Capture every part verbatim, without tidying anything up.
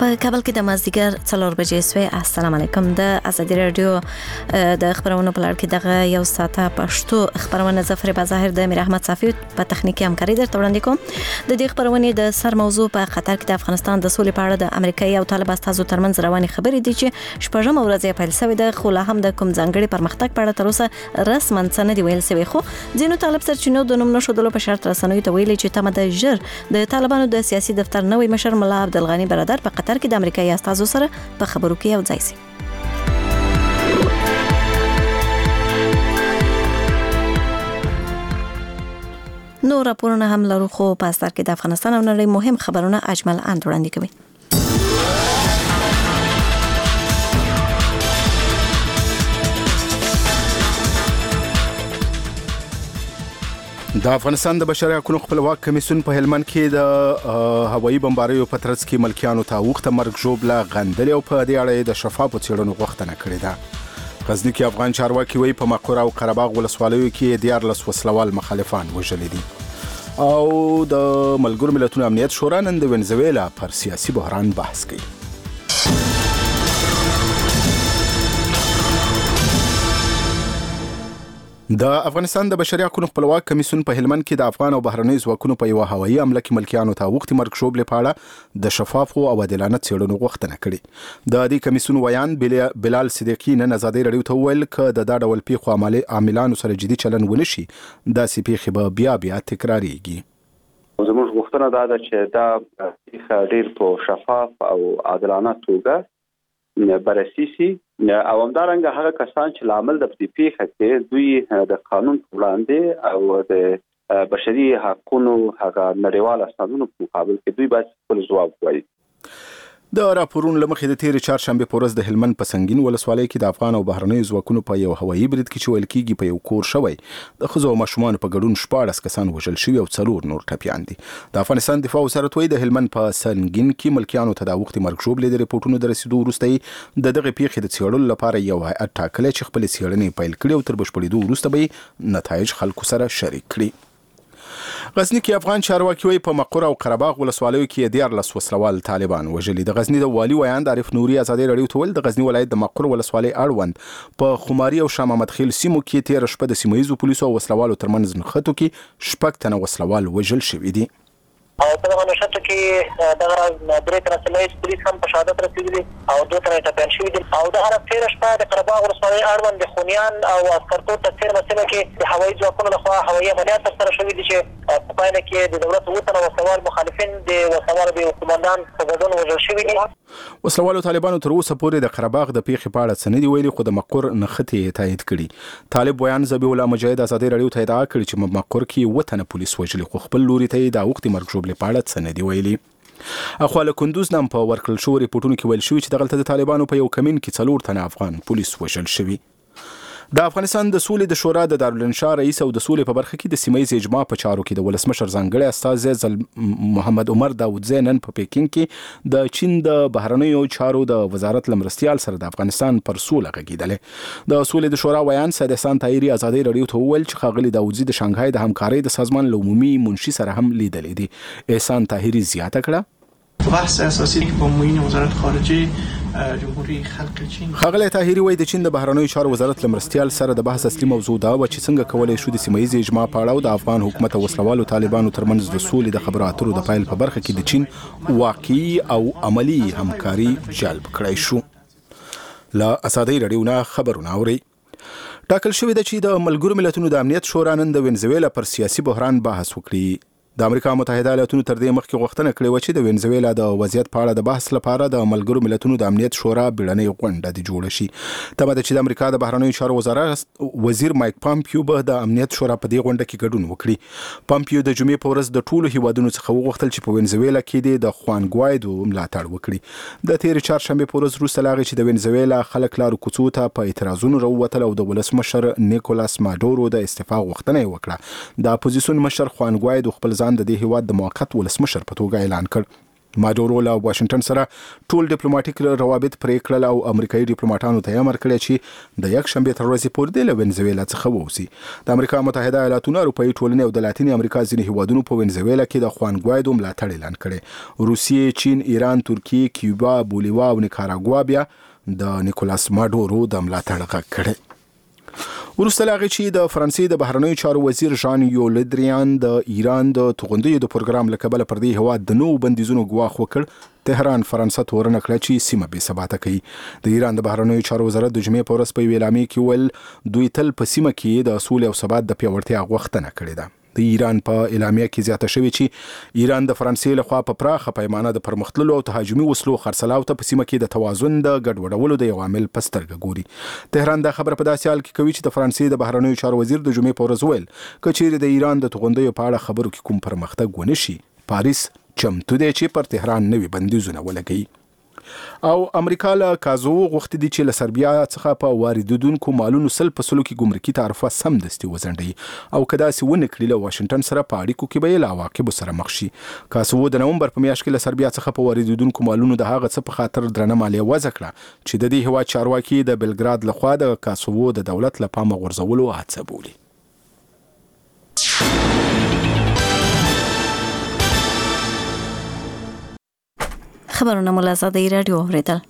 په کابل کې د مازدیګر څلور بجې سوې. السلام علیکم. د ازادي رادیو د خبرونو په لړ کې دغه یو ساعته پښتو خبرونه ظفر بظاهر د امیر احمد صافی په تخنیکی همکاري درته وړاندې کوم. د دې خبرونې د سر موضوع په قطر کې د افغانستان د سولې په اړه د امریکایي او طالب استازو ترمنځ روانې خبرې دي چې شپږم ورځ یې پیل شوې ده، خو لا هم د کوم ځانګړي پرمختګ په اړه تر اوسه رسماً څه نه دی ویل شوی. خو ځینو طالب سرچینو د نوم نښودلو په شرط رسنیو ته ویلي چې تمه ده ژر د طالبانو د سیاسي دفتر نوی مشر ملا عبدالغني برادر په قطر کې د امریکایي استازو سره په خبرو کې یو ځای شي. نو راپورونه هم لرو، خو په اثر کې د افغانستان او نړۍ مهم خبرونه اجمل اند وړاندې کوي. د افغانستان د بشري حقوقو خپلواک کمیسیون په هلمند کې د هوایي بمباریو په ترڅ کې ملکیانو ته وخت مرګ ژوبله غندلې او په دې اړه د شفافو څېړنو غوښتنه کړې ده. غزني کې افغان چارواکي وایي په مقر او قره باغ ولسوالیو کې دیارلس وسلوال مخالفان وژلي دي. او د ملګرو ملتونو امنیت شورا نن د وینزویلا پر سیاسي بحران بحث کوي. د افغانستان د بشري حقوقو خپلواک کمیسیون په هلمند کې د افغان او بهرنیو ځواکونو په یو هوایي حمله کې ملکیانو ته وخت مرګ ژوبلې په اړه د شفافو او عادلانه څېړنو غوښتنه کړې. د دې کمیسیون ویان بلال صدیقي نن ازادي رادیو ته وویل چې د دا ډول پیښو عاملانو سره جدي چلند ونه شي، داسې پیښې به بیا بیا تکراریږي. زموږ غوښتنه دا ده چې دا پیښه ډېر په شفاف او عادلانه توګه بررسي شي او همدارنګه هغه کسان چې لامل د دې پیښه کې دوی د قانون په وړاندې او د بشري حقوقو هغه نړیوال اساسونو په مقابل کې دوی باید خپل ځواب ووایي. د راپورونو لمخې د تیرې چهارشنبه په ورځ د هلمند په سنگین ولسوالۍ کې د افغان او بهرنیو ځواکونو په یو هوایي برید کې چې ویل کېږي په یو کور شوی د ښځو او ماشومانو په ګډون شپاړس کسان وژل شوي او څلور نور ټپیان دي. د افغانستان دفاع وزارت وایي د هلمند په سنگین کې ملکیانو ته د وخت مرګ ژوبلې د ریپورټونو د رسیدو وروسته د دغه پیښې د څېړلو لپاره یو هیئت ټاکلی چې خپلې څېړنې پیل کړي او تر بشپړېدو وروسته به یې نتایج خلکو سره شریک کړي. غزني کې افغان چارواکي وایي په مقر او قره باغ ولسوالیو کې دیارلس وسلوال طالبان وژلي. د غزني د والي ویاند عارف نوري ازادي رادیو ته ویل د غزني ولایت د مقر ولسوالۍ اړوند په خماري او شاه محمد خیل سیمو کې تېره شپه د سیمه ییزو پولیسو او وسلوالو ترمنځ نښتو کې شپږ تنه وسلوال وژل شوي دي. او په دغه نښتو کې دغه درې تنه سیمه ییز پولیس هم په شهادت رسېدلي او دوه تنه ټپیان شوي دي. او دغه تېره شپه د قره باغ ولسوالۍ اړوند د خونیان او اسکرتو ته څېرمه سیمه کې د هوایي ځواکونو لخوا هوایي عملیات ترسره شوي دي چې په پایله کې د دولت اووه تنه وسلوال مخالفین د وسلوالو د قومندان په ګډون وژل شوي دي. وسلوالو طالبانو تر اوسه پورې د قره باغ د پیښې په اړه څه نه دي ویلي، خو د مقر نښتې یې تایید کړي. طالب ویان ذبیح الله مجاهد ازادي رادیو ته ادعا کړې چې مقر کې اووه تنه پولیس وژلي، خو خپل لوري ته یې د وخت مرګ ژوبلې په اړه څه نه دي ویلي. اخوا له کندوز نه په ورکړل شوو ریپورټونو کې ویل شوي چې دغلته د طالبانو په یو کمین کې څلور تنه افغان پولیس وژل شوي. د افغانستان د سولې د شورا د دارالانشا رئیس او د سولې په برخه کې د سیمه ییز اجماع په چارو کې د ولسمشر ځانګړی استازی محمد عمر داودزی نن په پیکینګ کې د چین د بهرنیو چارو د وزارت له مرستیال سره د افغانستان پر سوله غږېدلی. د سولې د شورا ویان سید احسان طاهري ازادي رادیو ته وویل چې ښاغلي داودزي د شانګهای د همکارۍ د سازمان له عمومي منشي سره هم لیدلی دي. احسان طاهري زیاته کړه بحث اساسی با معین وزارت خارجه جمهوری خلق چین. ښاغلی طاهري وایي د چین د بهرنیو چارو وزارت له مرستیال سره د بحث اصلي موضوع دا وه چې څنګه کولی شو د سیمه ییزې اجماع په اړه او د افغان حکومت او وسلوالو طالبانو ترمنځ د سولې د خبرو اترو د پیل په برخه کې د چین واقعي او عملي همکاري جلب کړی شو. له ازادي رادیو نه خبرونه اورئ. ټاکل شوې ده چې د ملګرو ملتونو د امنیت شورا نن د وینزویلا پر سیاسي بحران بحث وکړي. د امریکا متحده ایالاتونو تر دې مخکې غوښتنه کړې وه چې د وینزویلا د وضعیت په اړه د بحث لپاره د ملګرو ملتونو د امنیت شورا بیړنۍ غونډه دې جوړه شي. تمه ده چې د امریکا د بهرنیو چارو وزارت وزیر مایک پامپیو به د امنیت شورا په دې غونډه کې ګډون وکړي. پامپیو د جمعې په ورځ د ټولو هیوادونو څخه وغوښتل چې په وینزویلا کې دې د خوان ګوایدو ملاتړ وکړي. د تېرې چهارشنبې په ورځ وروسته له هغې چې د وینزویلا خلک لارو کوڅو ته په اعتراضونو راووتل او د ولسمشر نیکولاس ماډورو د استعفا غوښتنه یې وکړه، د اپوزیسیون مشر خوان ګوایدو خپل ځان د دې هیواد د موقت ولسمشر په توګه اعلان کړ. ماډورو له واشنگټن سره ټول ډیپلوماټیک روابط پرې کړل او امریکایي ډیپلوماټانو ته امر کړی چې د یک شنبه تر ورځې پورې د وینزویلا څخه ووسی. د امریکا متحده ایالاتونو، اروپאי ټولنې او د لاتینې امریکا ځینې هیوادونو په وینزویلا کې د خوان ګوایدو ملاتړ اعلان کړی. روسیې، چین، ایران، ترکیه، کیوبا، بولیویا او نیکاراګوا بیا د نیکولاس ماډورو د ملاتړ غږ کړی. وروسته له هغې چې د فرانسې د بهرنیو چارو وزیر ژان یو لدریان د ایران د توغندیو د پروګرام له کبله پر دې هیواد د نوو بندیزونو ګواښ وکړ، تهران فرانسه تورنه کړه چې سیمه بې ثباته کوي. د ایران د بهرنیو چارو وزارت د جمعې په ورځ په یوې اعلامیې کې ویل دوی تل په سیمه کې د سولې او ثبات د پیاوړتیا غوښتنه کړې ده. د ایران په اعلامیه کې زیاته شوې چې ایران د فرانسې لخوا په پراخه پیمانه د پرمختللو او تهاجمي وسلو خرڅلاو ته په سیمه کې د توازن د ګډوډولو د یو عامل په سترګه ګوري. تهران دا خبره په داسې حال کې کوي چې د فرانسې د بهرنیو چارو وزیر د جمعې په ورځ ویل که چیرې د ایران د توغندیو په اړه خبرو کې کوم پرمختګ ونه شي، پاریس چمتو دی چې پر تهران نوي بندیزونه ولګوي. او امریکا له کازو غوښتي دي چې له سربیا څخه په واردېدونکو مالونو سل په سلو کې ګمرکي تعرفه سمدستي وځنډوي او که داسې ونه کړي له واشنګټن سره په اړیکو کې به یې له عواقبو سره مخ شي. کازو د نومبر په میاشت کې له سربیا څخه په واردېدونکو مالونو د هغه څه په خاطر درنه مالیه وضع کړه چې د دې هیواد چارواکي د بلګراد لخوا د کازو د دولت له پامه غورځولو هڅه بولي. خبرونه مو له آزادۍ راډیو اورېدل.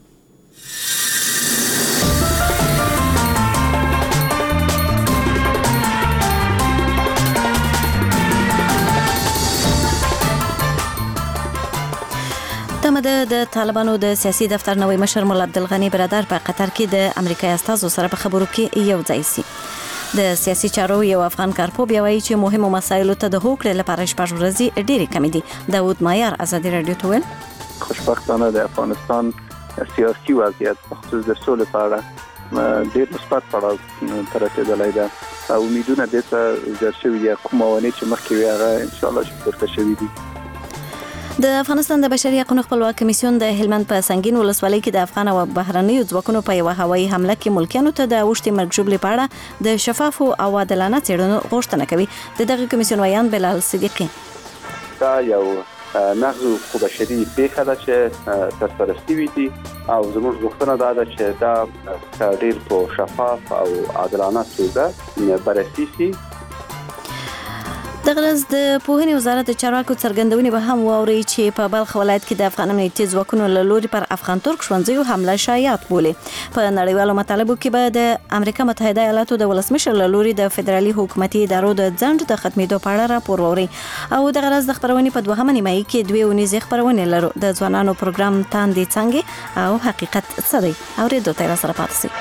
تمه د طالبانو د سیاسي دفتر نوی مشر مولا عبدالغني برادر په قطر کې د امریکایي استازو سره په خبرو کې یو ځای شي. د سیاسي چارو یو افغان کارپوه بیا وایي چې مهمو مسایلو ته د هوکړې لپاره شپږ ورځې ډېرې کمې دي. داود مایار آزادۍ راډیو ته ویل خوشبختانه د افغانستان سیاسي وضعیت په خصوص د سولې په اړه ډېر مثبت پړاو ته رسېدلی ده او امیدونه دې ته زیات شوي دي. کوم موانع چې مخکې وي هغه انشاءالله چې پورته شوي دي. د افغانستان د بشري حقوقو خپلواک کمیسیون د هلمند په سنگین ولسوالۍ کې د افغان او بهرنیو ځواکونو په یو هوایي حمله کې ملکیانو ته د اوښتې مرګ ژوبلې په اړه د شفافو او عادلانه څېړنو غوښتنه کوي. د دغه کمیسیون ویان بلال صدیقي دا یو نقض حقوق بشري پیښه ده چې ترسره شوې دي او زموږ غوښتنه دا ده چې دا ډېر په شفاف او عادلانه توګه بررسي شي. د غرض د پوهنې وزارت د چارواکو څرګندونې به هم واوري چې په بلخ ولایت کې د افغان امنیتي ځواکونو له لوري پر افغان ترک ښوونځیو حمله شایعات بولي. په نړیوالو مطالبو کې به د امریکا متحده ایالاتو د ولسمشر له لوري د فدرالي حکومتي ادارو د ځنډ د ختمېدو په اړه راپور واوري. او د غرض د خبرونې په دوهمه نیمایي کې دوه اونیزې خبرونه لرو. د ځوانانو پروګرام تاندې څنګه او حقیقت څه دی اورېدو ته سره پاتې شئ.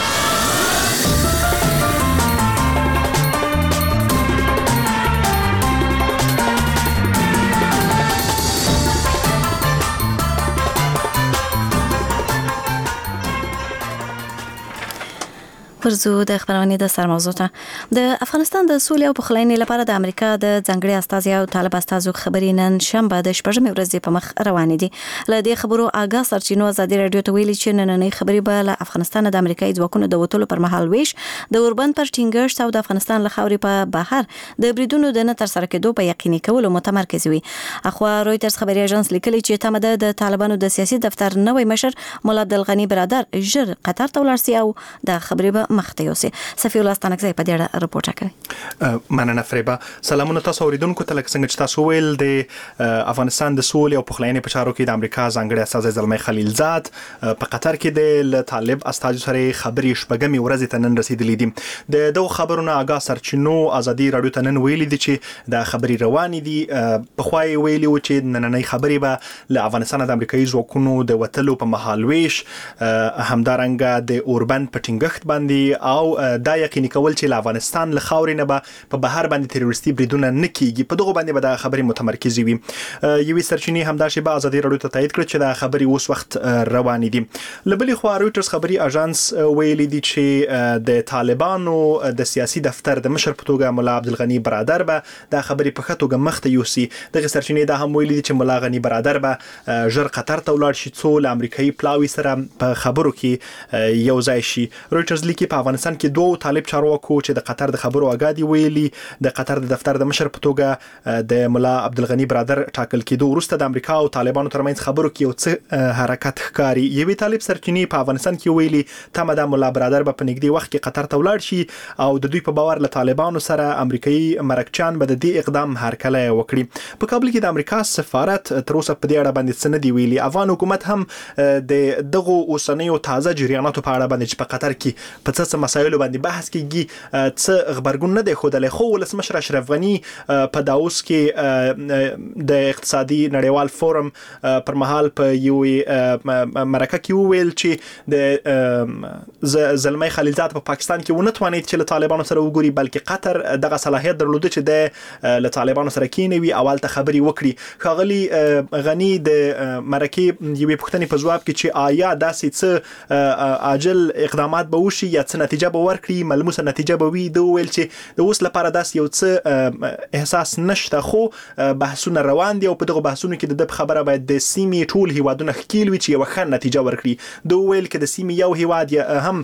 ورزو د خبرونه د سرموضوع ته د افغانستان د سولې او پخلاینې لپاره د امریکا د ځنګړي استازي او طالب استازو خبرې نن شنبه د شپږمې ورځې په مخ روان دي. له دې خبرو آګاه سرچینو آزادي راډیو ته ویلي چې نننۍ خبرې به له افغانستان د امریکایي ځواکونو د وټولو پر مهال ویش د اوربند پر ټینګښت او د افغانستان له خاورې په بهر د بریدونو د نه تر سره کېدو په یقیني کولو متمرکز وي. اخوا رويټرز خبري اژانس لیکلي چې تمه د طالبانو د سیاسي دفتر نوی مشر مولا عبدالغني برادر ژر قطر ته ولاړ شي او د خبرې مخته یوسي. صفی الله ستانکزی په دې اړه راپور کوي. مننه فریبا. سلامونه تاسو اوریدونکو ته. لکه څنګه چې تاسو ویل د افغانستان د سولې او پخلاینې په چارو کې د امریکا ځانګړي استازی زلمی خلیلزاد په قطر کې د طالب استازو سره خبرې شپږمې ورځې ته نن رسیدلې دي. د دوه خبرونو آګاه سرچینو آزادي راډیو ته نن ویلي دي چې د خبرې روانې دي. په خوای ویلي و چې نننۍ خبرې به له افغانستان د امریکایي ځواکونو د وټلو په مهال ویش همدارنګه د اوربند په ټینګښت باندې او دا یقیني کول چې له افغانستان له خاورې نه به په بهر باندې تروریستي بریدونه نه کیږي. په دغه باندې به دا خبرې متمرکز وي. یوې سرچینې هم دا شی به آزادي راډیو ته تایید کړ چې دا خبرې اوس وخت روانې دي. له بلې خوا رويټرز خبري اژانس ویلي دي چې د طالبانو د سیاسي دفتر د مشر په توګه مولا عبدالغني برادر به دا خبرې په خطوګه مخته یوسي. دغه سرچینې دا هم ویلي دي چې مولا غني برادر به ژر قطر ته ولاړ شي څو له امریکایي پلاوي سره په خبرو کې یو ځای شي. رويټرز لیکي په افغانستان کې دوه طالب چارواکو چې د قطر د خبرو اگادي ویلي د قطر د دفتر د مشر په توګه د ملا عبدالغنی برادر ټاکل کېدو وروسته د امریکا او طالبانو ترمنځ خبرو کې یو څه حرکت ښکاري. یوې طالب سرچینې په افغانستان کې ویلي تمه د ملا برادر به په نږدې وخت کې قطر ته ولاړ شي او د دوی په باور له طالبانو سره امریکایي مرکچان به د دې اقدام هرکلی وکړي. په کابل کې د امریکا سفارت تر اوسه په دې اړه باندې څه نه دی ویلي. افغان حکومت هم د دغو اوسنیو تازه جریاناتو په اړه باندې چې په قطر کې په څه مسایلو باندې بحث کیږي څه خبرګون نه دی ښودلی. خو ولسمشر اشرف غني په داوس کې د اقتصادي نړیوال فورم پر مهال په یوې مرکه کې وویل چې د زلمی خلیلزاد په پاکستان کې ونه توانید چې له طالبانو سره وګوري، بلکې قطر دغه صلاحیت درلوده چې د له طالبانو سره کینوي اول ته خبري وکړي. ښاغلي غني د مرکې یوې پوښتنې په ځواب کې چې آیا داسې څه عاجل اقدامات به وشي یا څه نتیجه به ورکړي، ملموسه نتیجه به وي، د ویل چې د اوس لپاره داسې یو څه احساس نشته، خو بحثونه روان دي او په دغه بحثونو کې د خبره باید د سیمې ټول هیوادونه ښکیل وي چې یو ښه نتیجه ورکړي. د ویل کې د سیمې یو هیواد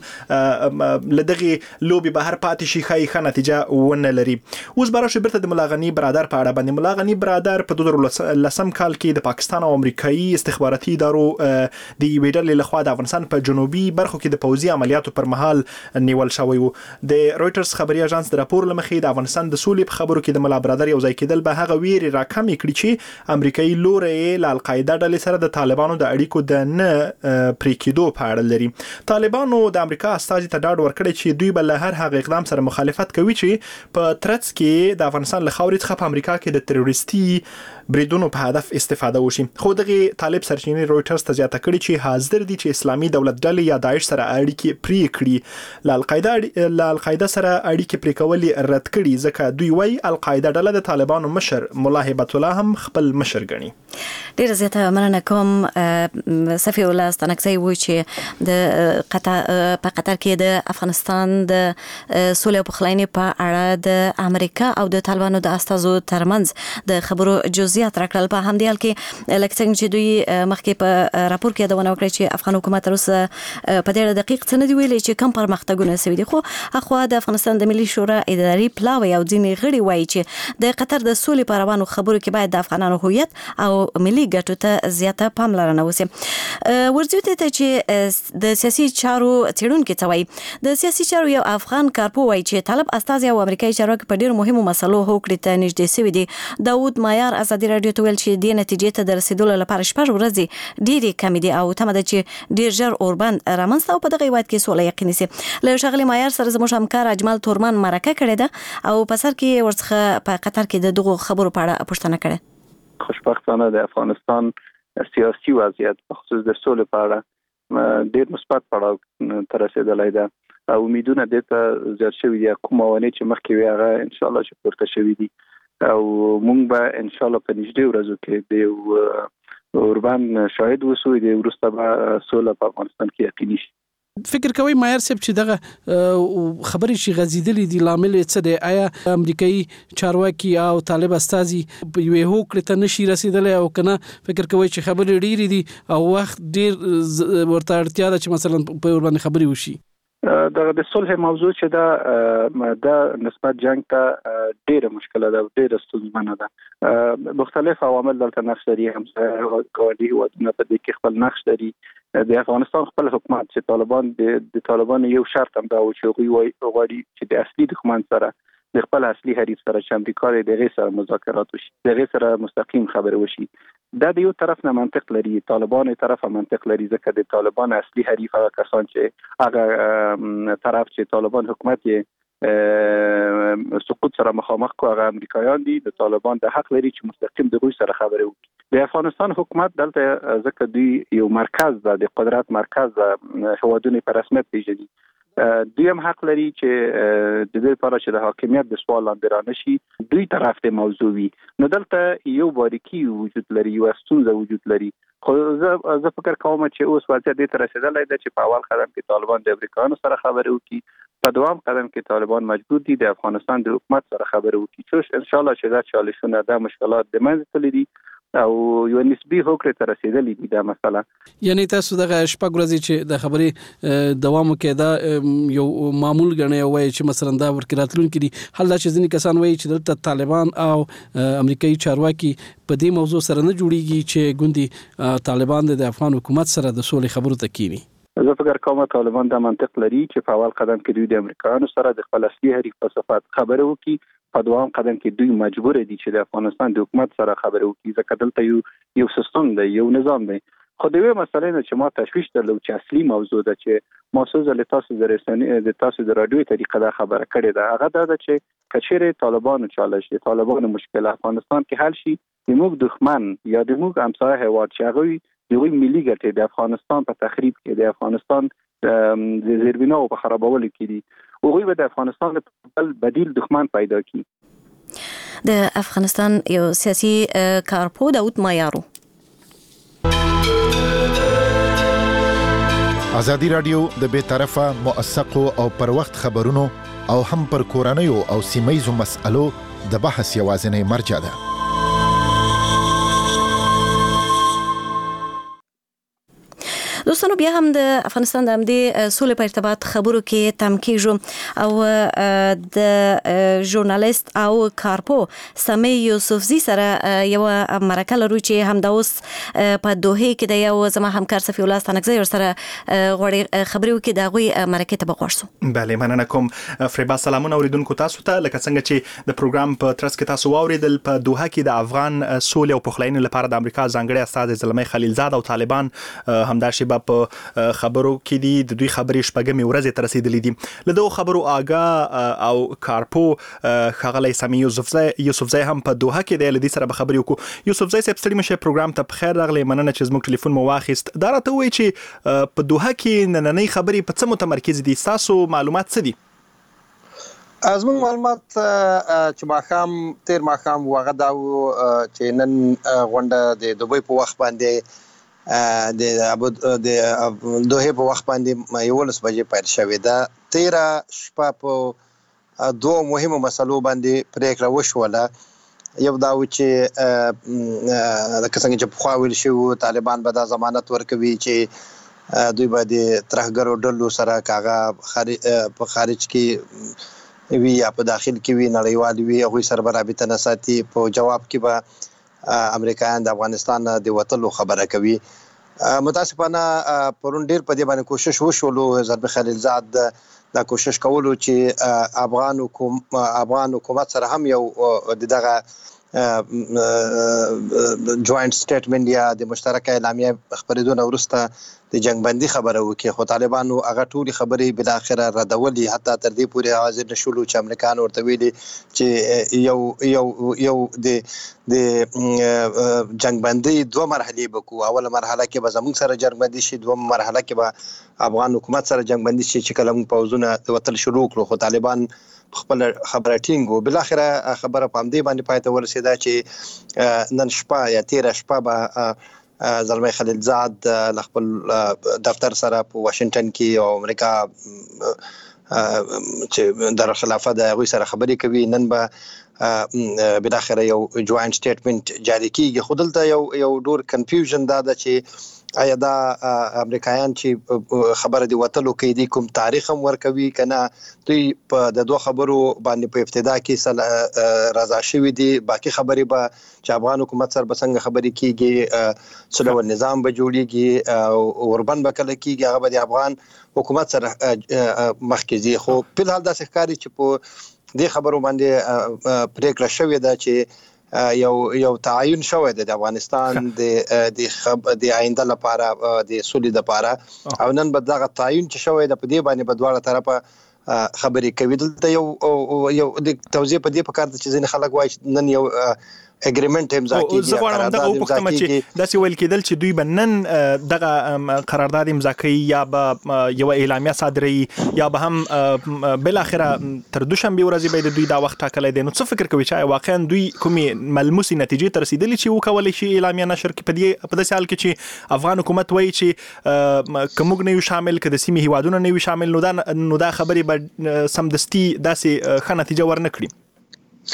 هم لدغه لوبي بهر پاتې شي ښایي ښه نتیجه ونه لري. اوس به راشو بیرته د ملا غني برادر په اړه باندې. ملا غني برادر په دوه زره لسم کال کې د پاکستان او امریکایي استخباراتي ادارو د یوې ډلې لخوا د افغانستان په جنوبي برخو کې د پوځي عملیاتو پر مهال نیول شوی و. د رويټرز خبري اژانس د راپور لمخې د افغانستان د سولې په خبرو کې د ملا برادر یو ځای کېدل به هغه ویرې راکمې کړي چې امریکایي لوري له القاعده ډلې سره د طالبانو د اړیکو د نه پرې کېدو په اړه لري. طالبانو د امریکا استازي ته ډاډ ورکړی چې دوی به له هر هغه اقدام سره مخالفت کوي چې په ترڅ کې د افغانستان له خاورې څخه په امریکا کې د تروریستي بریدونو په هدف استفاده وشي. خو دغه طالب سرچینې رويټرز ته زیاته کړي چې حاضر دي چې اسلامي دولت ډلې یا داعش سره اړیکې پرې کړي. له القاعده له القاعده سره اړیکې پرې کول رد کړي ځکه دوی وايي القاعده ډله د طالبانو مشر ملا هبت الله هم خپل مشر ګڼي. ډیره زیاته مننه کوم صفی الله ستنکسي وایي چې د قطر په قطر کې د افغانستان د سولې او پخلاینې په اړه د امریکا او د طالبانو د استازو ترمنځ د خبرو جزئیات راکړل. په همدې حال کې لکه څنګه چې دوی مخکې په راپور کې یادونه وکړه چې افغان حکومت اوسه په ډېر دقیق څه نه دی ویلي چې کم پرمختګونه شوي دي، خو اخوا د افغانستان د ملي شورا اداري پلاوی او ځینې غړي وایي چې د قطر د سولې په روانو خبرو کې باید د افغانانو هویت او ملي ګټو ته زیاته پاملرنه وشي. ورځو ته چې د سیاسي چارو څېړونکي څه وایي، د سیاسي چارو یو افغان کارپو وایي چې طالب استازي او امریکایي چارواکي په ډېرو مهمو مسلو هوکړې ته نږدې شوي دي. داود مایار ازادي راډیو ته ویل چې دې نتیجې ته د رسیدلو لپاره شپږ ورځې ډېرې کمې دي او تمه ده چې ډېر ژر اوربند رامنځته او په دغه هېواد کې سوله یقیني شي. له ښاغلي مایار سره زموږ همکار اجمل تورمان مرکه کړې ده او په سر کې ورڅخه په قطر کې د دغو خبرو په اړه پوښتنه کړې. خوشبختانه د افغانستان سیاسي وضعیت په خصوص د سولې په اړه ډېر مثبت پړاو ته رسیدلی ده او امیدونه دې ته زیات شوي دي. کوم موانع چې مخکې وي هغه انشاءالله چې پورته شوي دي او موږ به انشاءالله په نږدې ورځو کې د یو اوربند شاهد اوسو، د وروسته به سوله په افغانستان کې یقیني شي. فکر کوي مایر صاحب چې دغه خبرې چې غزیدلې دي لامل څه دی؟ آیا امریکایي چارواکي او طالب استازي په یوې هوکړې ته نشي رسیدلی او کنه فکر کوي چې خبرې ډېرې دي او وخت ډېر ورته اړتیا ده چې مثلا په ور باندې خبرې وشي؟ دغه د صلح موضوع چې دا د نسبت جنگ ته ډېره مشکله ده، ډېره ستونزمنه ده. مختلف عوامل دلته نقش لري، هم ګاونډي هیوادونه په دې کې خپل نقش لري. د افغانستان خپل حکومت چې طالبان د طالبان یو شرط هم دا و چې هغوی غواړي چې د اصلي دښمن سره د خپل اصلي حریف سره چې امریکا دی دغه سره مذاکرات وشي، دغه سره مستقیم خبرې وشي. دا د یو طرف نه منطق لري، طالبان طرف منطق لري ځکه د طالبان اصلي حریف هغه کسان چې هغه طرف چې طالبان حکومت یې سقوط سره مخامخ کو هغه امریکایان دي، د طالبان د حق لري چې مستقیم د دوی سره خبرې وکړي. د افغانستان حکومت دلته ځکه دوی یو مرکز ده، د قدرت مرکز ده، هوادونه په رسمیت پیژني، دوی هم حق لري چې د دې لپاره چې د حاکمیت د سوال لاندې رانشي دوی طرف ته موضوع وي. نو دلته یو باریکي وجود لري، یو ستونزه وجود لري. خو زه زه فکر کوم چې اوس وضعیت دې ته رسیدلی ده چې په اول قدم کې طالبان د امریکایانو سره خبرې وکړي، په دوام قدم کې طالبان مجبور دي د افغانستان د حکومت سره خبرې وکړي چې ان شاء الله چې دا چالشونه دا مشکلات د منځ تللي دي او یو نسبی هوکړه ته رسیدلې دي دا مسله. یعنی تاسو دغه شپږ ورځې چې د خبرې دوام وکړي دا یو معمول غنی وای چې مثلا دا ورکراتلون کړي حل دا چې ځینې کسان وایي چې دلته طالبان او امریکایي چارواکي په دې موضوع سره نه جوړیږي چې ګوندي طالبان د افغان حکومت سره د سولې خبرو ته کینی. زه فکر کوم طالبان دا منطق لري چې په اول قدم کې دوی د امریکایانو سره د خپل اصلي حریف په صفات خبرې وکړي، په دوام قدم کې دوی مجبور دي چې د افغانستان د حکومت سره خبرې وکړي ځکه دلته یو یو سیستم دی، یو نظام دی. خو د یوې مسلې نه چې ما تشویش درلود چې اصلي موضوع ده چې موسوسه له تاسو د رسنۍ د تاسو د رادیو طریقه دا خبره کړې ده، هغه دا ده چې کچېره طالبانو چالش دي، طالبانو مشکل افغانستان کې حل شي، د موږ دښمن یا د موږ همسایه هیواد چې هغه دوی ملي ګټې د افغانستان په تخریب کې د افغانستان د زیربنا او په خرابولو کې دي، هغه به د افغانستان په بدیل دښمن پیدا کړي. د افغانستان یو سیاسي کارپو داود مایارو. ازادي رادیو د بې طرفه موثقو او پر وخت خبرونو او هم پر کورنیو او سیمایزو مسألو د بحث یوازینی مرجع ده. دوستانو بیا هم د افغانستان د امدې سولې په ارتباط خبرو کې تم کیږو او د ژورنالیست او کارپو سمی یوسفزی سره یو مرکه لرو چې هم د اوس په دوحه کې د یو زما همکار صفی الله ستانکزی سره غوړي خبرو کې د غوي مرکه ته بغوښسو. بله مننه کوم فریبا، سلامونه اوریدونکو تاسو ته. لکه څنګه چې د پروګرام په ترڅ کې تاسو واوریدل، په دوحه کې د افغان سولې او پخلاینې لپاره د امریکا ځانګړي استاد زلمی خلیلزاد او طالبان همدارشي په خبرو کې دي. د دوی خبرې شپږمې ورځې ته رسیدلې دي. له دغو خبرو آګاه او کارپو ښاغلی سمی یوسفزی یوسفزی هم په دوحه کې دی، له دې سره به خبرې وکړو. یوسفزی صاحب ستړي مشه، پروګرام ته په خیر راغلی، مننه چې زموږ ټلیفون مو واخیست. دا راته وایي چې په دوحه کې نننۍ خبرې په څه متمرکز دي؟ ستاسو معلومات څه دي؟ زموږ معلومات چې ماښام تیر ماښام هغه دا و چې نن غونډه د دوبۍ په وخت باندې د ابو د دوحه په وخت باندې یولس بجې پیل شوې ده. تیره شپه په دوه مهمو مسلو باندې پریکړه وشوله. یو دا و چې لکه څنګه چې پخوا ویل شوي طالبان به دا ضمانت ورکوي چې دوی به د ترهګرو ډلو سره کاغه په خارج کې وي یا په داخل کې وي نړیوال وي هغوی سره به رابطه نه ساتي. په جواب کې به امریکایان د افغانستان د وتلو خبره کوي. متاسفانه پرون ډیر په دې باندې کوشش وشولو، زلمی خلیلزاد دا کوشش کولو چې افغان حکومت افغان حکومت سره هم یو دغه جوائنٹ سټیټمنټ یا د مشترکه اعلامیه خبرېدونه وروسته د جنگ بندي خبره وکړي، خو طالبانو هغه ټولې خبرې بل اخره ردولې، حتی تر دې پورې حاضر نشولو چې امریکایان ورته ویلي چې یو یو یو د د جنگ بندي دوه مرحلې وکړو. اوله مرحله کې به زموږ سره جنگ بندي شي، دوه مرحله کې به افغان حکومت سره جنگ بندي شي چې کله موږ پوځونه وتل شروع کړو. خو طالبان خپل خبره ټینګو. بل اخره خبره په همدې باندې پای ته ورسېده چې نن شپه یا تیره شپه به زلمی خلیلزاد له خپل دفتر سره په واشنگټن کې او امریکا چې دارالخلافه د هغوی سره خبرې کوي. نن به بالاخره یو جوائنٹ سټیټمنټ جاری کیږي. خو دلته یو یو ډور کنفیوژن دا ده چې آیا دا امریکایان چې خبره دی وتلو کوي دي کوم تاریخ هم ورکوي کنه دوی په د دوه خبرو باندې په ابتدا کې رضا شوي دي، باقي خبرې به چې افغان حکومت سره به څنګه خبرې کیږي، څه ډول نظام به جوړیږي، اوربند به کله کیږي، هغه به د افغان حکومت سره مخکې ځي. خو په حال داسې ښکاري چې په دې خبرو باندې پریکړه شوې ده چې یو یو تعین شوی دی د افغانستان د د د آینده لپاره د سولې لپاره، او نن به دغه تعین چې شوی دی په دې باندې په دواړه طرفه خبرې کوي. دلته یو یو د توضیح په دې پکار ده چې ځینې خلک وایي نن یو اګریمنت امضا کیږي. زه غواړم دغه وپوښتم چې داسې ویل کېدل چې دوی به نن دغه قرارداد امضا کوي یا به یو اعلامیه صادروي یا به هم بل اخره تر دوشنبه ورځې به د دوی دا وخت ټاکلی دی. نو څه فکر کوي چې واقعا دوی کومې ملموسې نتیجې ته رسیدلي چې وکولی شي اعلامیه نشر کړي په دې په داسې حال کې چې افغان حکومت وایي چې که موږ نه یو شامل، که د سیمې هیوادونه نه یو شامل، نو دا نو دا خبرې به سمدستي داسې ښه نتیجه ورنه کړي.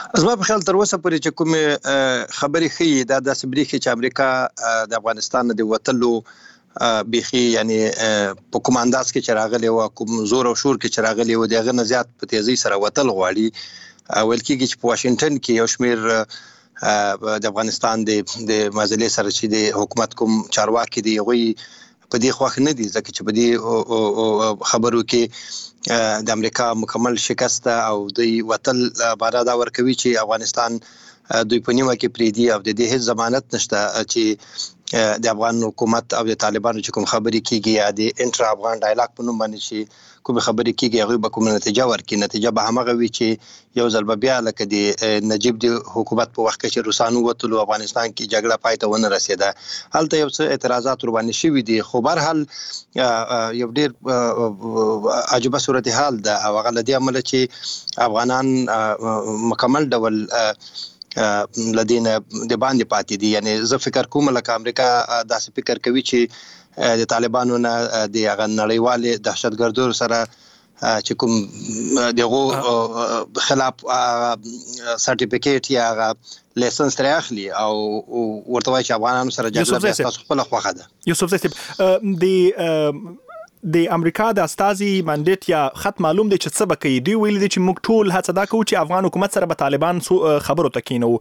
زما په خیال تر اوسه پورې چې کوم خبرې ښیي دا داسې بریښي چې امریکا د افغانستان د وتلو بيخي یعنی په کوم انداز کې چې راغلی و کوم زور او شور کې چې راغلی و دغه نه زیات په تیزی سره وتل غواړي ول کېږي چې په واشنگټن کې یو شمیر د افغانستان د د مازلې سره چې د حکومت کوم چارواکي دی غوي په دې خوښ نه دي ځکه چې په دې خبرو کې د امریکا مکمل شکست او د وتل بارا دا ورکوي چې افغانستان دوی په نیمه کې پریدي او د دې هیڅ ضمانت نشته چې د افغان حکومت او د طالبانو چې کوم خبرې کیږي یا د انټر افغان ډایلاګ په نوم باندې چې کوم خبرې کیږي هغه به کوم نتیجه ورکړي نتیجه به همغه وي چې یو ځل بیا لکه د نجیب د حکومت په وخت کې چې روسانو وتلو افغانستان کې جګړه پای ته ونه رسیده هلته یو څه اعتراضات ور باندې شوي دي خو بهر حال یو ډیر عجیبه صورتحال ده او هغه لدی عمل چې افغانان مکمل ډول لدينا د باندې پاتې دي یعنی زه فکر کوم لکه امریکا داسې فکر کوي چې د طالبانو نه د هغه نړیوال دهشتګردو سره چې کوم دغه خلاف سرټیفیکیټ یا لایسنس ترې اخلي او ورته وایي چې افغانانو سره جګړه تاسو خپل خوخه ده یوسف زیات د د امریکا د استازي منډیټ یا خط معلوم دی چې څه بکې دی ویل دي چې موږ ټول هڅه دا کوو چې افغان حکومت سره به طالبان خبرو تکینو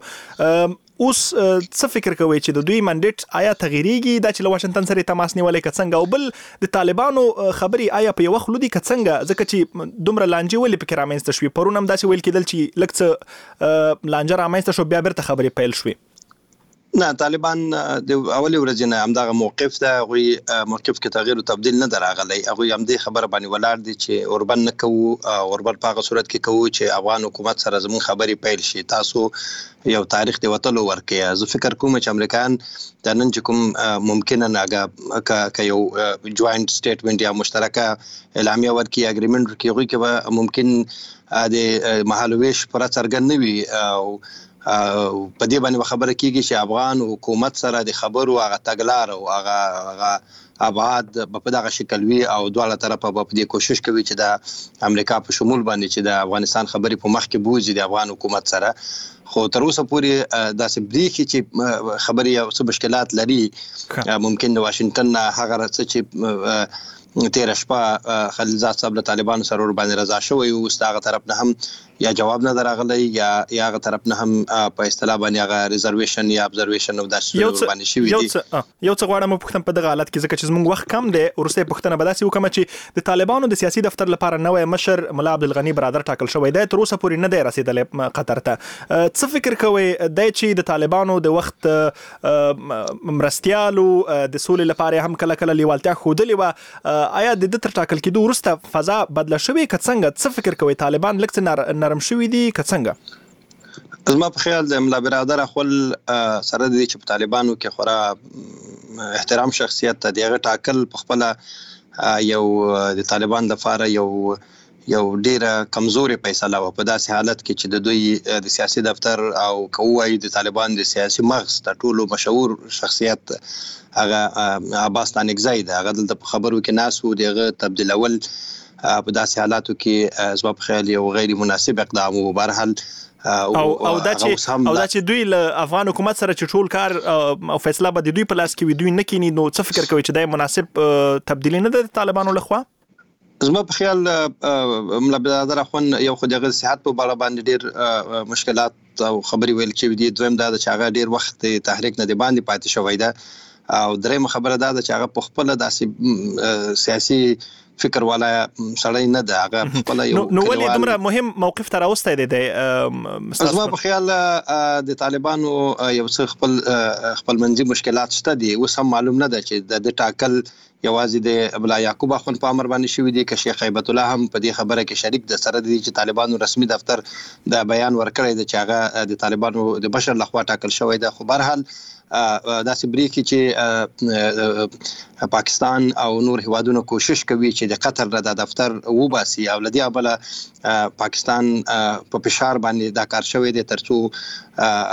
اوس څه فکر کوي چې د دوی منډیټ آیا تغیریږي دا چې له واشنگټن سره تماس نیولې کڅنګ او بل د طالبانو خبري آیا په یو خلودي کڅنګ ځکه چې دومره لانجه ولې پکې رامنځته شوې پرونم دا چې ویل کېدل چې لکه لانجه رامنځته شو بیا بیرته خبرې پیل شوې نه طالبان د اولي ورځې نه همدغه موقف ده غوي موقف کې تغییر او تبديل نه دراغلی هغه هم دې خبره باندې ولاړ دي چې اوربن نه کوو اوربن په هغه صورت کې کوو چې افغان حکومت سره زمون خبرې پیل شي تاسو یو تاریخ دی وتلو ورکه زه فکر کوم چې امریکایان د نن کوم ممکنه ناګه ک یو جوائنٹ سټیټمنټ یا مشترکه اعلامیه ورکي اګریمنت ورکي غوي کې ممکن د محلويش پر څرګند نه وي او په دې باندې خبره کیږي چې افغان حکومت سره د خبرو هغه تګلار او هغه ابعاد په دغه شکل وی او دواړه طرفه په دې کوشش کوي چې د امریکا په شمول باندې چې د افغانستان خبرې په مخ کې بوزي د افغان حکومت سره خو تر اوسه پورې داسې بریخي چې خبرې او څه مشکلات لري ممکن د واشنگټن هغه څه چې تیر شپه خلیلزاد صاحب له طالبانو سره ور باندې رضا شوی او ستغه طرف نه هم یا جواب نه دراغلی یا یا هغه طرف نه هم په اصطلاح باندې هغه ریزرویشن یا ابزرویشن او داسې ور باندې شوی دي یو څه غواړم پښتون په دغه حالت کې ځکه چې موږ وخت کم دی ورسته پښتنه بداسي وکم چې د طالبانو د سیاسي دفتر لپاره نوې مشر مولا عبدالغنی برادر ټاکل شوی دی تر اوسه پورې نه دی رسیدلې قطر ته څه فکر کوي د چې د طالبانو د وخت مرستيالو د سولې لپاره هم کله کله لیوالتیا خودلې و آیا د دې تر ټاکل کېدو ورسته فضا بدله شوې کڅنګ څه فکر کوي طالبان لکه نرم شوی دي کڅنګ زما په خیال د مولا برادر خپل سره د چې په طالبانو کې خورا احترام شخصیت ته دیغه ټاکل په خپل یو د طالبان د لپاره یو یو ډیره کمزوري فیصله و په داسې حالت کې چې د دوی د سیاسي دفتر او کوی د طالبان د سیاسي مغز د ټولو مشهور شخصیت هغه عباس تانکزی دا هغه د خبرو کې ناس وو دغه تبدیلول په داسې حالاتو کې زما په خیال یو غیر مناسب اقدام و بهرحال او او دا چې او دا چې دوی له افغان حکومت سره چې ټول کار او فیصله به دوی په لاس کې وي دوی نه کینی نو څه فکر کوي چې دا مناسب تبدیلی نه د طالبانو لخوا زما په خیال مولا برادر خو یو خو دغه صحت په اړه باندې ډیر مشکلات او خبري ویل چې دي دویم دا چې هغه ډیر وخت تحریک نه دی باندې پاتې شوی دا او دریم خبره دا چې هغه په خپل داسې سیاسي فکر والا سړی نه ده هغه خپل یو نو ولې دومره مهم موقف تر اوسه دی د زما په خیال د طالبانو یو څه خپل خپل منځي مشکلات شته دي اوس هم معلوم نه ده چې د ټاکل یوازې د ابلا یعقوب اخوند په امر باندې شوی دی که شیخ هیبت الله هم په دې خبره کې شریک د سره دي چې طالبانو رسمي دفتر د بیان ورکړی دی چې هغه د طالبانو د بشر لخوا ټاکل شوی دی خو بهرحال داسې بریکي چې پاکستان او نور هیوادونو کوشش کوي چې د قطر د دفتر وباسي او لدی ابله پاکستان په فشار باندې دا کار شوی دی ترڅو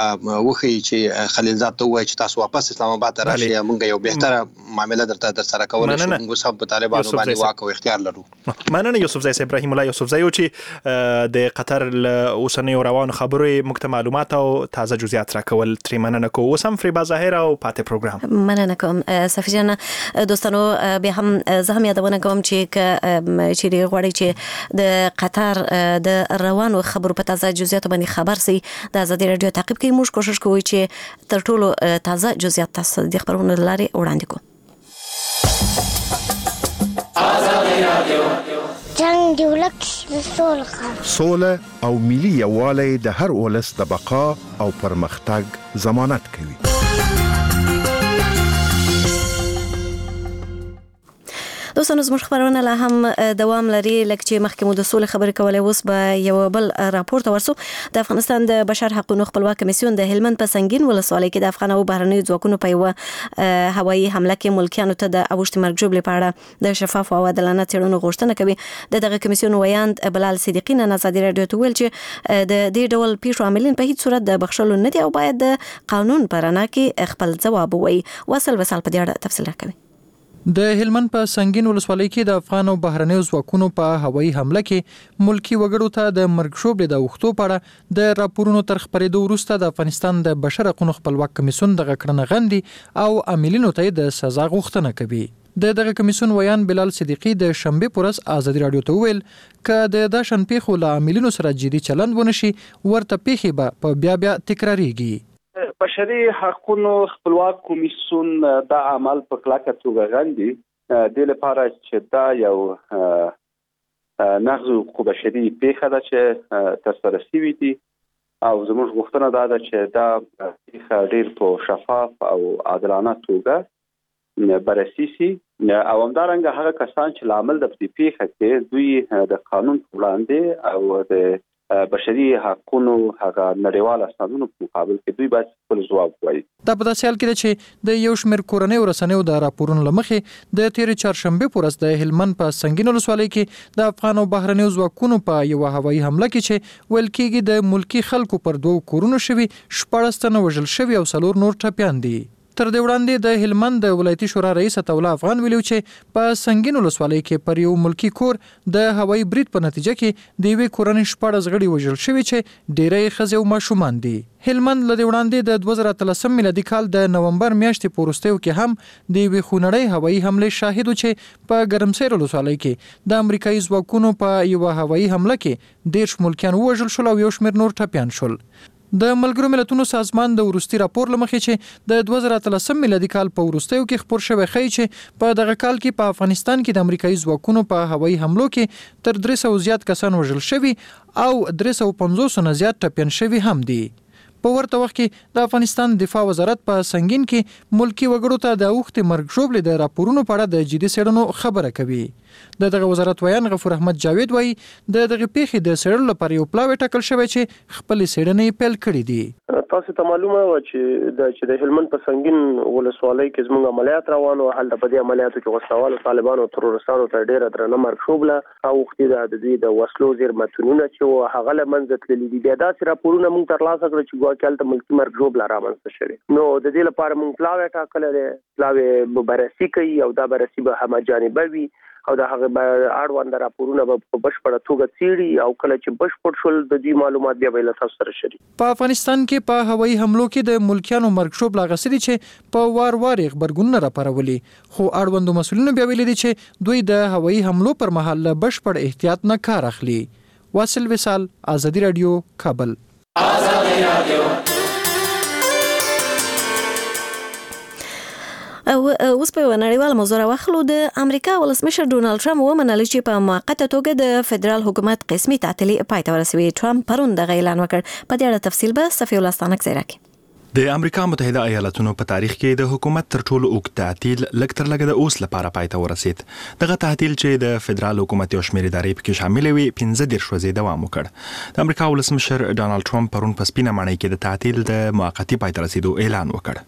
وخی چې خلیلزاد ته وایي چې تاسو واپس اسلام آباد راشئ موږ یو بهتره معاملې درته در سره کولای شو موږ هم په طالبانو باندې واک او اختیار لرو. مننه یوسف زئی ابراهیم الله یوسف زئی چې د قطر اوسنۍ روانو خبرو مکتمل معلومات او تازه جزئیات راکول تر مننه کو اوس هم فریبا ظاهر او پاتې پروګرام مننه کوم صفی جان. دوستانو بیا هم زه هم یادونه کوم چې چې غواړي چې د قطر د روانو خبرو په تازه جزئیات باندې خبر سي د ازادي رادیو تعقیب کوي. موږ کوشش کوو چې تر ټولو تازه جزئیات تاسو د خبرونو لارې وړاندې کوو. ازادي رادیو جنگ دی ولک د سوله سوله او ملي یووالی د هر ولس د بقا او پرمختګ ضمانت کوي. دوستانو زموږ خبرونه لا هم دوام لري. لکه چې مخکې مو د سولې خبرې کولې، اوس به یو بل راپور ته ورسو. د افغانستان د بشر حقوقو خپلواک کمیسیون د هلمند په سنگین ولسوالۍ کې د افغان او بهرنیو ځواکونو په یو هوایي حمله کې ملکیانو ته د اوښتې مرګ ژوبلې په اړه د شفاف او عادلانه څېړنو غوښتنه کوي. د دغه کمیسیون ویاند بلال صدیقی نن ازادي رادیو ته ویل چې د دې ډول پیښو عاملین په هیڅ صورت د بخښلو نه دي او باید د قانون په رڼا کې خپل ځواب ووایي. وصل وصال په دې اړه تفصیل راکوي. د هلمند په سنگین ولسوالۍ کې د افغان او بهرنیو ځواکونو په هوایي حمله کې ملکی وګړو ته د مرګ ژوبلې د اوښتو په اړه د راپورونو تر خپرېدو وروسته د افغانستان د بشر حقوقو خپلواک کمیسیون دغه کړنه غندي او عاملینو ته د سزا غوښتنه کوي. د دغه کمیسیون ویان بلال صدیقی د شنبه پورس ازادي رادیو ته ویل ک د داشن پیښو له عاملینو سره جدي چلند ونشي ورته پیښې به په بیا بیا تکراریږي. بشري حقوقو خپلواک کمیسیون دا عمل په کلکه توګه غندي د لپاره چې دا یو نقض حقوق بشري پیښه ده چې ترسره شوې دي او زموږ غوښتنه دا ده چې دا پیښه ډېر په شفاف او عادلانه توګه بررسي شي او همدارنګه هغه کسان چې لامل د دې پیښه کې دوی د قانون وړاندې او د بشري حقوقو هغه نړیوال اسنادونو په مقابل کې دوی باید خپل ځواب ووایي. دا په داسې حال کې ده چې د یو شمېر کورنۍ رسنیو د راپورونو له مخې د تېرې چهارشنبې په ورځ د هلمند په سنگین ولسوالۍ کې د افغان او بهرنیو ځواکونو په یوه هوایي حمله کې چې ویل کېږي د ملکي خلکو پر دوو کورونو شوي شپاړس تنه وژل شوي او څلور نور ټپیان دي. تر دې وړاندې د هلمند د ولایتي شورا رئیس عطاالله افغان ویلو چې په سنگین ولسوالۍ کې پر یو ملکی کور د هوایي برید په نتیجه کې د یوې کورنۍ شپاړس غړي وژل شوي چې ډېری ښځې او ماشومان دي. هلمند له دې وړاندې د دوه زره اتلسم میلادي کال د نومبر میاشتې په وروستیو کې هم د یوې خونړۍ هوایي حملې شاهد و چې په ګرمسیر ولسوالۍ کې د امریکایي ځواکونو په یوه هوایي حمله کې دېرش ملکیان ووژل شول او یو شمېر نور ټپیان شول. د ملګرو ملتونو سازمان د وروستي راپور لمخې چې د دوه زره اتلسم میلادي کال په وروستیو کې خپور شوی ښیي چې په دغه کال کې په افغانستان کې د امریکایي ځواکونو په هوایي حملو کې تر درې سوه زیات کسان وژل شوي او درې سوه پنځوس نه زیات ټپیان شوي هم دي. په ورته وخت کې د افغانستان دفاع وزارت په سنگین کې ملکی وګړو ته د اوښتې مرګ ژوبلې د راپورونو په اړه د جدي څېړنو خبره کوي. د دغه وزارت ویان غفور احمد جاوید وایي د دغه پیښې د څېړلو لپاره یو پلاوی ټاکل شوی چې خپلې څېړنې پیل کړي دي. تاسو ته معلومه و چې د چې د هلمند په سنگین ولسوالۍ کې زموږ عملیات روان او هلته په دې عملیاتو کې وسلوالو طالبانو ترورستانو ته ډېره درنه مرګ ژوبله اوښتې ده. د دوی د وسلو زیرمتونونه چې هغه له منځه تللي دي. بیا داسې راپورونه موږ ترلاسه کړل چې ګواکې هلته ملکي مرګ ژوبله رامنځته شوې. نو د دې لپاره موږ پلاوی ټاکلی دی. پلاوی به بررسي کوي او دا بررسي به همجانبه وي او د هغه اړوند راپورونه په بشپړه توګه څېړي او کله چې بشپړ شول د دې معلومات بیا به له تاسو سره شریک. په افغانستان کې په هوایي حملو کې د ملکیانو مرګ ژوبله اخیستې دي چې په وار وار یې غبرګونونه راپارولي، خو اړوندو مسؤلینو بیا ویلي دي چې دوی د هوایي حملو پر مهال له بشپړ احتیاط نه کار اخلي. واصل وصال، ازادي رادیو، کابل. ازادي رادیو او اوس په نړیوال موضوع واخلو. د امریکا ولسمشر ډونالد ټرمپ ومنل چې په موقته توګه د فدرال حکومت قسمي تعطیلي پای ته ورسوي. ټرمپ پرون دغه اعلان وکړ. په دې اړه تفصیل به صفی الله ستانک زیراکي. د امریکا متحده ایالاتونو په تاریخ کې د حکومت تر ټولو اوږد تعطیل لږ تر لږه د اوس لپاره پای ته ورسید. دغه تعطیل چې د فدرال حکومت یو شمېر ادارې پکې شامل وي پنځه دېرش ورځې دوام وکړ. د امریکا ولسمشر ډونالد ټرمپ پرون په سپینه ماڼۍ کې د تعطیل د موقتي پای ته رسیدو اعلان وکړ.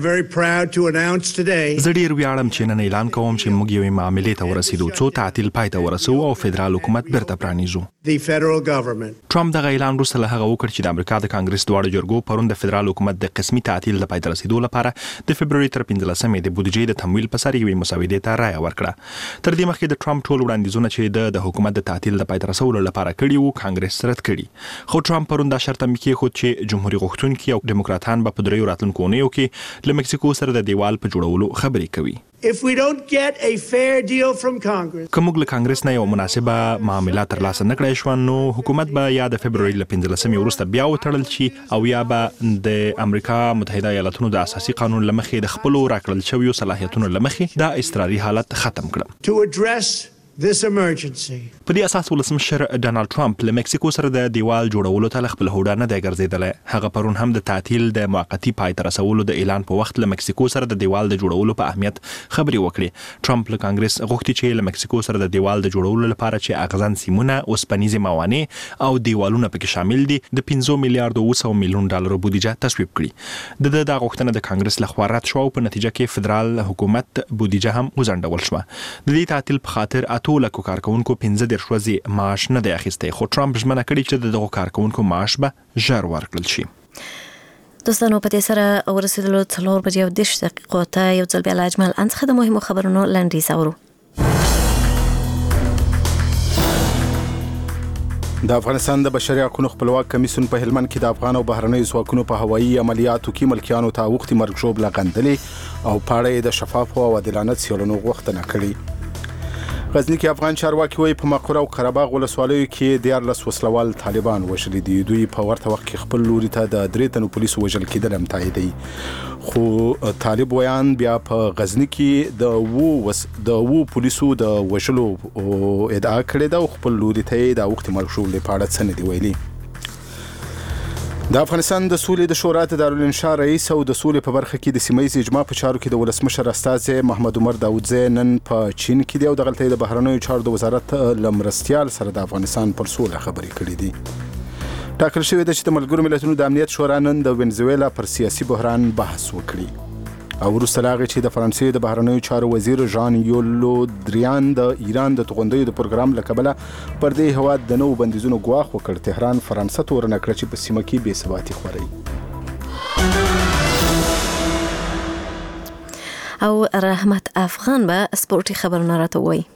زه ډېر ویاړم چې نن اعلان کوم چې موږ یوې معاملې ته ورسیدو څو تعطیل پای ته ورسو او فدرال حکومت بیرته پرانیزو. ټرمپ دغه اعلان وروسته له هغه وکړ چې د امریکا د کانګرس دواړو جرګو پرون د فدرال حکومت د قسمي تعطیل د پای ته رسیدو لپاره د فبرवरी تر پنځلسمې د بودیجې د تمویل په سر یوې مسودې ته رایه ورکړه. تر دې مخکې د ټرمپ ټول وړاندیزونه چې د حکومت د تعطیل د پای ته رسولو لپاره کړي وو کانګرس رد کړي. خو ټرمپ پرون دا شرط هم کېښود چې جمهوریت غوښتونکي او دیموکراتان به په دریو راتلونکو اونیو کې له مکسیکو سره د دیوال په جوړولو خبرې کوي. If we don't get a fair deal from Congress, که موږ له کانګرس نه یو مناسبه معامله ترلاسه نه کړای شو نو حکومت به یا د فبرवरी له پنځلسمې وروسته بیا وتړل شي او یا به د امریکا متحده ایالاتونو د اساسي قانون له مخې د خپلو راکړل شویو صلاحیتونو له مخې دا اضطراري حالت ختم کړم. to address this emergency. په دې اساس ولسمشر ډانلډ ټرمپ له مکسیکو سره د دیوال جوړولو ته خپل هوډ نه دی ګرځیدلی. هغه پرون هم د تعطیل د موقتی پای ته رسولو د اعلان په وخت له مکسیکو سره د دیوال د جوړولو په اهمیت خبرې وکړې. ټرمپ له کانګرس غوښتي چې له مکسیکو سره د دیوال د جوړولو لپاره چې اغزن سیمونه، اوسپنیزې موانع او دیوالونه پکې شامل دي د پنځه میلیارډ او سل میلیون ډالر بودیجه تصویب کړي. د د غوښتنه د کانګرس لخوا رد شو او په نتیجه کې فدرال حکومت بودیجه هم وزندول شو. د دې تعطیل په خاطر اته لکه کارکونکو پنځه دېرش ورځې معاش نه دی اخیستی، خو ټرمپ ژمنه کړې چې دغه کارکونکو معاش به ژر ورکړل شي. دوستانو په دې سره ورسېدلو څلور بجې او دېرش دقیقو ته یو ځل بیا له اجمل ان څخه د مهمو خبرونو لنډیز اورو. د افغانستان د بشري حقوقو خپلواک کمیسیون په هلمند کې د افغان او بهرنیو ځواکونو په هوایي عملیاتو کې ملکیانو ته وختي مرګ ژوبله غندلې او په اړه یې د شفافو او عادلانه څېړنو غوښتنه کړې. غزنی کې افغان چارواکي وایي په مقر او قرهباغ ولسوالیو کې دیارلس وسلوال طالبان وژلي دي. دوی په ورته وخت کې خپل لوري ته د درې تنو پولیسو وژل کېدل هم تاییدوي. خو طالب ویان بیا په غزنی کې د وو وس د وو پولیسو د وژلو ادعا کړې ده او خپل لوري ته د وخت مرګ ژوبلې په اړه څه نه دی ویلي. د افغانستان د سولې د شورا د دارالانشا رئیس او د سولې په برخه کې د سیمایي اجماع په چارو کې د ولسمشر استاذ محمد عمر داودزی نن په چین کې دی او د غلطۍ د بهرنیو چارو د وزارت لمرستیال سره د افغانستان پر سوله خبرې کړې دي. ټاکل شوې ده چې د ملګرو ملتونو د امنیت شورا نن د وینزویلا پر سیاسي بحران بحث وکړي. او وروسته له هغې چې د فرانسې د بهرنیو چارو وزیر ژان یولو دریان د ایران د توغندیو د پروګرام له کبله پر دې هېواد د نوو بندیزونو ګواښ وکړ. تهران فرانسه تورنه کړه چې په سیمه کې بې ثباتي خوروي. او رحمت افغان به سپورټي خبرونه راته وایي.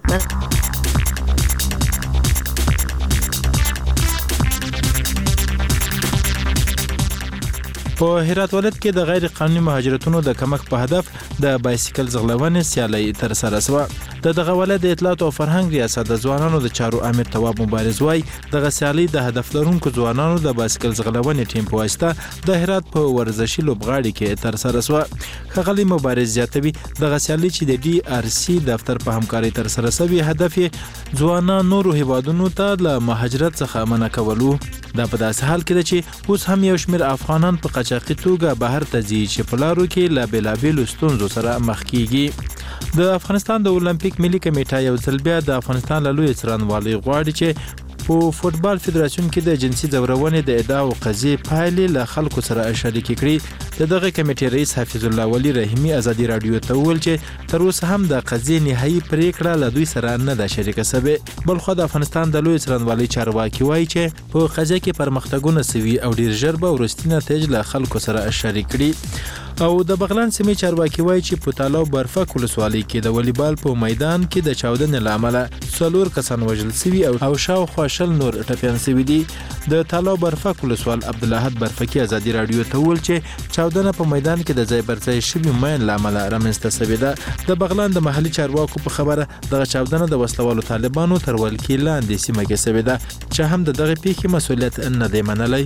په هرات ولایت کې د غیر قانوني مهاجرتونو د کمک په هدف د بایسیکل ځغلونې سیالي تر سره شوه. د دغه ولایت د اطلاعات او فرهنګ ریاست د ځوانانو د چارو امیر تواب مبارز وای د سیالي د هدف لرونکو ځوانانو د بایسیکل ځغلونې ټیم په واسطه د هرات په ورزشي لوبغاړي کې تر سره شوه. خغلی مبارز زیاتوي د سیالي چې د ډي ار سي دفتر په همکاري تر سره شوی هدف ځوانان نورو هیوادونو ته له مهاجرت څخه منع کولو. دا په داسې حال کې ده چې اوس هم یو شمېر افغانان په قاچاقي توګه بهر ته ځي چې په لارو کې له بېلابېلو ستونزو سره مخ کیږي. د افغانستان د اولمپیک ملي کمیټه یو ځل بیا د افغانستان له لوی څارنوالۍ غواړي چې په فوتبال فدراسیون کې د جنسي ځورونې د ادعا او قضیې پایلې له خلکو سره شریکې کړي. د دغه کمیټې رئیس حفیظ الله ولی رحیمي ازادي رادیو ته وویل چې تر اوسه هم د قضیې نهایي پریکړه له دوی سره نه ده شریکه شوې. بلخو د افغانستان د لوی څارنوالۍ چارواکي وایي چې په قضیه کې پرمختګونه شوي او ډیر ژر به وروستي نتایج له خلکو سره شریک کړي. او د بغلان سیمې چارواکي وایي چې په تالاو برفک ولسوالۍ کې د والیبال په میدان کې د چاودنې له امله څلور کسان وژل شوي او شاوخوا شل نور ټپیان شوي دي. د تالاو برفک ولسوال عبدالاحد برفکي ازادي رادیو ته وویل چې چاودنه په میدان کې د ځای پر ځای شوي مین له امله رامنځته شوې ده. د بغلان د محلي چارواکو په خبره دغه چاودنه د وسلوالو طالبانو تر ولکې لاندې سیمه کې شوې ده چې هم د دغه پیښې مسؤلیت نه دی منلی.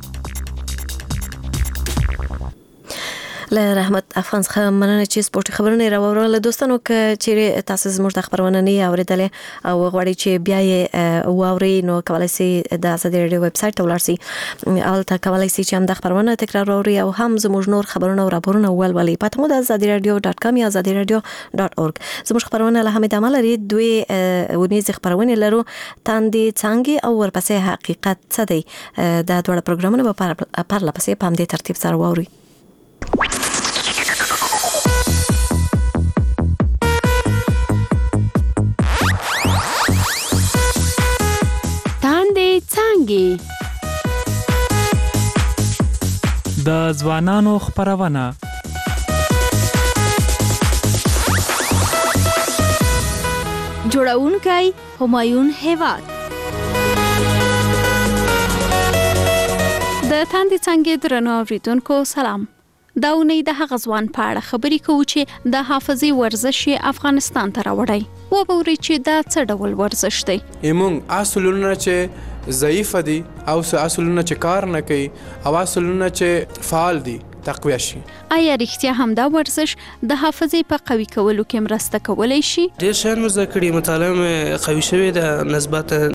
له رحمت افغان څخه مننه چې سپورټي خبرونه راوړل. دوستانو که چیرې تاسو زموږ د خبرونه نه اوریدلې او غواړئ چې بیا یې واورئ نو کولای شئ د ازادي رادیو ویب سټ ته ولاړ شئ. البته کولای شئ چې هم د خبرونه تکرار واورئ او هم زموږ نور خبرونه او راپورونه ولولئ. پته مو د ازادي رادیو ډاټ کام یا ازادي رادیو ډاټ اورګ. زموږ خبرونه له همې دمه لري دوی ونیز خبرونه لرو تاندې څنګه او ورپسې حقیقت څه دی. دا ډول پروګرامونه په پرله پسې په همدې ترتیب سره واورئ. د ځوانانو خپرونه جوړونکی همایون هیواد د تاندې څنګه درنو اوریدونکو سلام. دا اونۍ د هغه ځوان په اړه خبرې کوو چې د حافظي ورزش افغانستان ته راوړی و به وري چې دا څه ډول ورزش دی. ایمون اصلونه چې ضعیف دي او اصلونه چې کار نه کوي او اصلونه چې فعال دي تقویه شي. آیا رښتیا هم دا ورزش د حافظې په قوي کولو کې مرسته کولی شي؟ ډېر شیان مې زده کړي، مطالعه مې قوي شوې ده نسبت